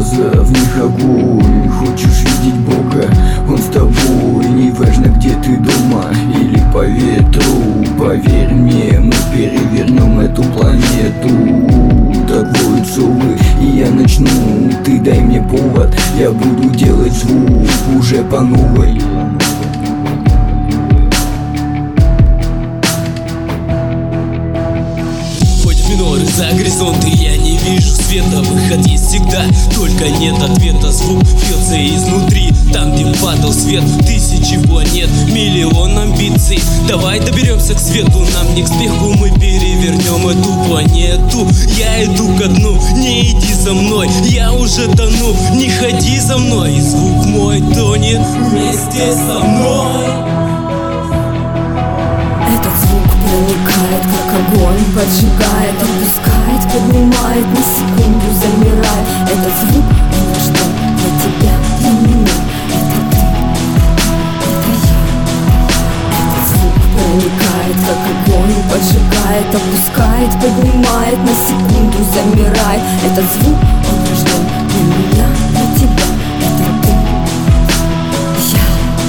глаза, в них огонь. Хочешь видеть Бога, Он с тобой. Неважно, где ты дома или по ветру. Поверь мне, мы перевернем эту планету. Так воют совы, и я начну. Ты дай мне повод, я буду делать звук уже по новой. За горизонты я не вижу света. Выход есть всегда, только нет ответа. Звук бьется изнутри, там где падал свет. Тысячи планет, миллион амбиций. Давай доберемся к свету, нам не к спеху. Мы перевернем эту планету. Я иду ко дну, не иди за мной. Я уже тону, не ходи за мной. И звук мой тонет вместе со мной. Этот звук проникает, как огонь, поджигает, опускает, поднимает, на секунду замирает. Этот звук, он рожден для тебя, для меня. Это ты, это я. Этот звук проникает, как огонь, поджигает, опускает, поднимает, на секунду замирает. Этот звук, он рожден для меня, для тебя. Это ты, я.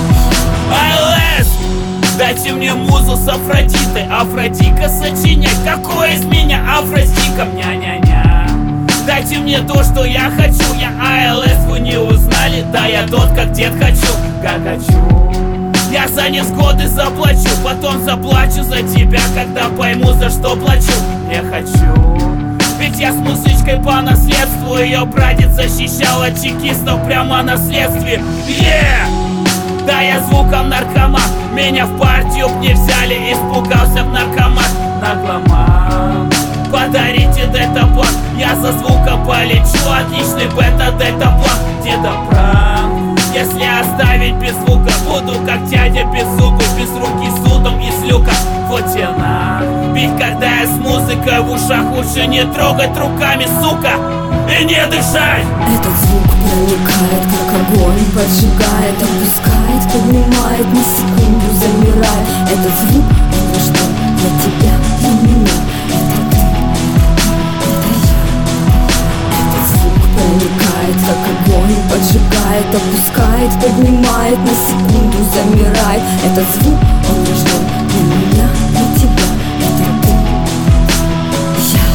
Дайте мне музу с Афродитой, Афродика сочинять. Какой из меня Афродика, ня-ня-ня. Дайте мне то, что я хочу. Я АЛС, вы не узнали? Да, я тот, как дед хочу, как хочу. Я за невзгоды заплачу, потом заплачу за тебя, когда пойму, за что плачу. Не хочу. Ведь я с музычкой по наследству. Ее прадед защищал от чекистов прямо на следствии. Да, я звуком наркоман. Меня в партию б не взяли, испугался б наркоман. Нагломан. Подарите дельтаплан, я за звуком полечу. Отличный бета-дельтаплан. Дедопранк. Если оставить без звука, буду как дядя без зубы, без руки судом и с люка. Вот тебе на. Ведь когда я с музыкой в ушах, лучше не трогать руками, сука, и не дышать. Этот звук проникает, как огонь, поджигает, опускает, поднимает, на секунду замирает. Этот звук, он рожден для тебя, для меня. Это ты, это я. Этот звук проникает, как огонь, поджигает, опускает, поднимает, на секунду замирает. Этот звук, он рожден для меня, для тебя. Это ты, я.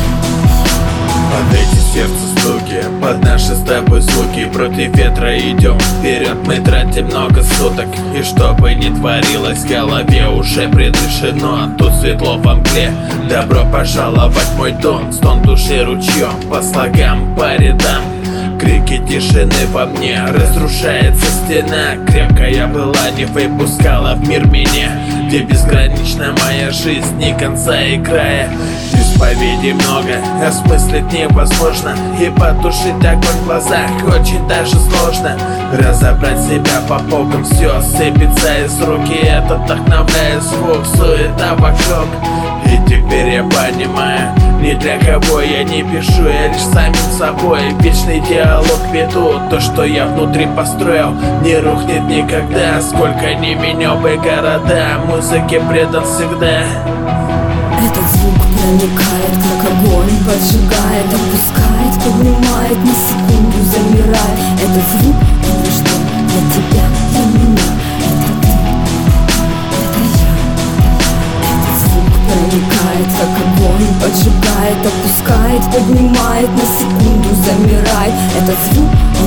Под эти сердца стуки, под наши с тобой звуки, против ветра идем вперед, мы тратим много суток. И что бы ни творилось, в голове уже предрешено. Тут светло во мгле, добро пожаловать в мой дом. Стон души ручьем, по слогам, по рядам. Крики тишины во мне, разрушается стена. Крепкая была, не выпускала в мир меня, где безгранична моя жизнь, ни конца и края. Исповедей много, осмыслить невозможно, и потушить огонь в глазах очень даже сложно. Разобрать себя по полкам, все сыпется из руки. Это вдохновляет звук, суета вокруг. И теперь я понимаю, ни для кого я не пишу, я лишь самим собой вечный диалог веду. То, что я внутри построил, не рухнет никогда. Сколько ни менял бы города, музыке предан всегда. Этот звук проникает, как огонь, поджигает, опускает, поднимает, на секунду замирает. Этот звук, он рожден для тебя, для меня. Это ты, это я. Этот звук проникает, как огонь, поджигает, опускает, поднимает, на секунду замирает. Этот звук,